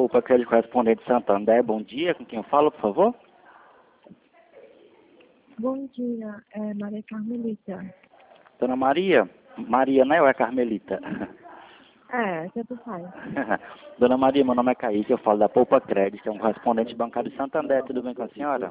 Poupa Crédito Correspondente Santander. Bom dia, com quem eu falo, por favor? Bom dia, é Maria Carmelita. Dona Maria? Maria, né? Ou é Carmelita? Tanto faz. Dona Maria, meu nome é Kaique, eu falo da Poupa Crédito, é um correspondente bancário de Santander. Tudo bem com a senhora?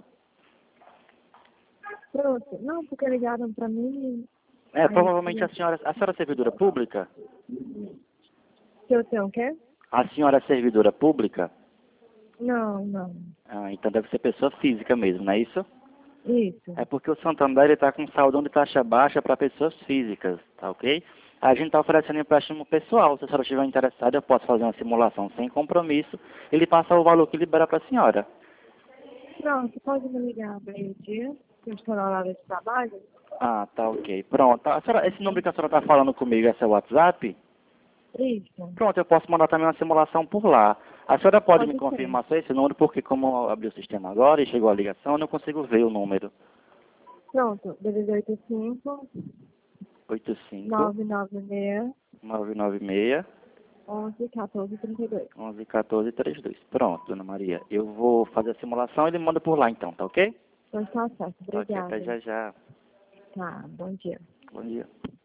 Pronto, não, porque ligaram pra mim. Provavelmente a senhora é servidora pública? Que eu tenho o quê? A senhora é servidora pública? Não, não. Ah, então deve ser pessoa física mesmo, não é isso? Isso. É porque o Santander está com saldão de taxa baixa para pessoas físicas, tá ok? A gente está oferecendo empréstimo pessoal. Se a senhora estiver interessada, eu posso fazer uma simulação sem compromisso. Ele passa o valor que libera para a senhora. Não, você pode me ligar meio-dia, que eu estou na hora de trabalho? Ah, tá ok. Pronto. Esse número que a senhora está falando comigo é seu WhatsApp? Isso. Pronto, eu posso mandar também uma simulação por lá. A senhora pode me Pode ser. confirmar só esse número, porque como eu abri o sistema agora e chegou a ligação, eu não consigo ver o número. Pronto, DDD 85 85 996 996 11 14 32. 11 14 32. Pronto, Dona Maria. Eu vou fazer a simulação e ele manda por lá então, tá ok? Então tá certo, Tá ok, até obrigada. já já. Tá, bom dia. Bom dia.